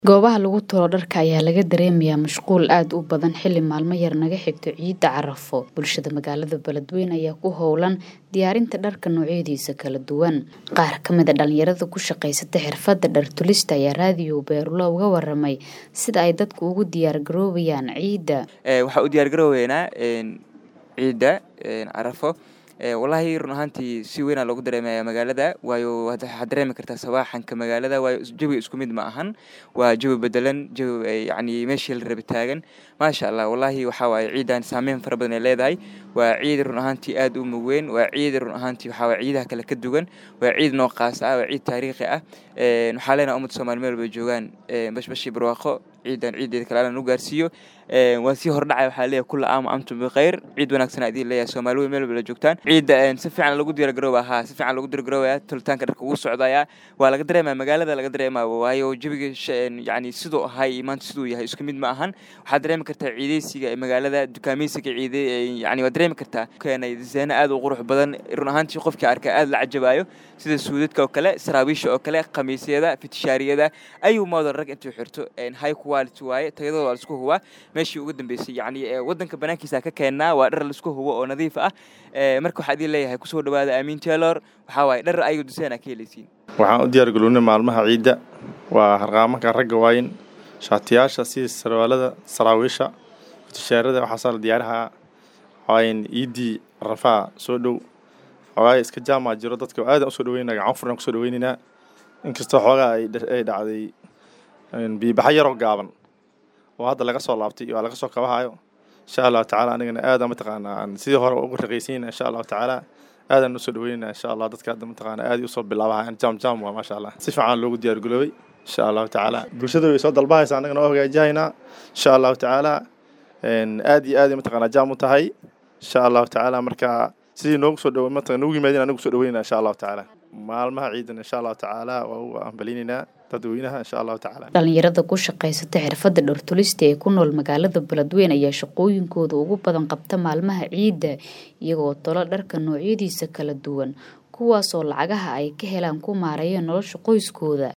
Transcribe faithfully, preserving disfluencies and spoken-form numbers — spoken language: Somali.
Goobaha lagu tolo dharka ayaa laga dareemayaa mashquul aad u badan xilli maalmo yar naga xigto ciida Carafo. Bulshada magaalada Beledweyne ayaa ku howlan diyaarinta dharka noocyadiisa kala duwan. Qaar ka mid ah dhalinyarada ku shaqeysata xirfadda dhar tulista ayaa raadiyo Beerulo uga waramay sida ay dadku ugu diyaar garoobayaan ciida. Ee waxa u diyaar garooweynaa een ciida een Carafo. ee wallahi run ahaantii si weyn loogu dareemayaa magaalada waayo waxa dareemi kartaa sabaaxanka magaalada waayo jawi isku mid ma ahan waa jawi bedelan jawi yani meeshii la rabay taagan ma sha Allah wallahi waxa waay ciidan saameyn fara badan ay leedahay waa ciid run ahaantii aad u muweyn waa ciid run ahaantii waxa waay ciidaha kale ka duwan waa ciid noo qaas ah waa ciid taariikhi ah ee waxa leena ummad Soomaaliyeed bay joogaan ee bashbashi barwaaqo ciidan ciideed kale aan u gaarsiiyo ee waa si hor dhacay waxa leeyahay kullu aam antum bi khayr ciid wanaagsan aad leeyahay Soomaaliyeed meel wada joogtaan ciida si fiican lagu diyaar garoobaha si fiican lagu diyaar garoobayaa tultaanka dharka ugu socdaaya waa laga dareemaa magaalada laga dareemaa waayo jawiga yani sidoo ahay maanta sidoo yahay isku mid ma ahan waxa dareemi kartaa ciideysiga magaalada dukaameysiga ciide yani waa dareemi kartaa keenay dizayn aad u qurux badan run ahaantii qofkii arkay aad la cajabayo sida suudadka oo kale saraabiisha oo kale qamiisyada fitishaariyada ayuu moodan rag intuu xirto in high quality waaye tayadooda waa isku huwa meeshii ugu dambeysay yani wadanka banaankiisa ka keenna waa dhar la isku huwa oo nadiif ah ee marka waxa leeyahay ku soo dhawaada Aamin Taylor waxa waay dhar ay dusana ka helaysiin waxaan u diyaar garownay maalmaha ciida waa harqaamada ragga waayin shaatiyaasha si sarwaalada saraawiisha tishaarada waxa soo diyaaraha waayin iidi rafaa soo dhow waay iska jaama jiro dadka aad u soo dhaweynaa gacan furan ku soo dhaweynina inkastoo xoogaa ay dhacday in biibaxa yar oo gaaban oo hadda laga soo laabtay iyo laga soo kabahayo insha Allah ta'ala anigana aad ma taqaanaa sidii hore ugu raqaysiin insha Allah ta'ala aad aan u soo dhaweynaa insha Allah dadka aad ma taqaanaa aad u soo bilaabaha jam jam waa ma sha Allah si fiican loogu diyaar garoobay insha Allah ta'ala bulshada way soo dalbaysaa anagana oo hagaajinayna insha Allah ta'ala in aad iyo aad ma taqaanaa jam u tahay insha Allah ta'ala marka sidii noogu soo dhaweey ma taqaanaa noogu yimaadina anagu soo dhaweynaa insha Allah ta'ala maalmaha ciidan insha Allah ta'ala waa ambalinina dadweynaha insha Allah ta'ala dhalinyarada ku shaqeysata xirfadda dhar tulista ee ku nool magaalada Beledweyne ayaa shaqooyinkooda ugu badan qabta maalmaha ciida iyagoo tolo dharka noocyadiisa kala duwan kuwaas oo lacagaha ay ka helaan ku maareeyaan nolosha qoyskooda.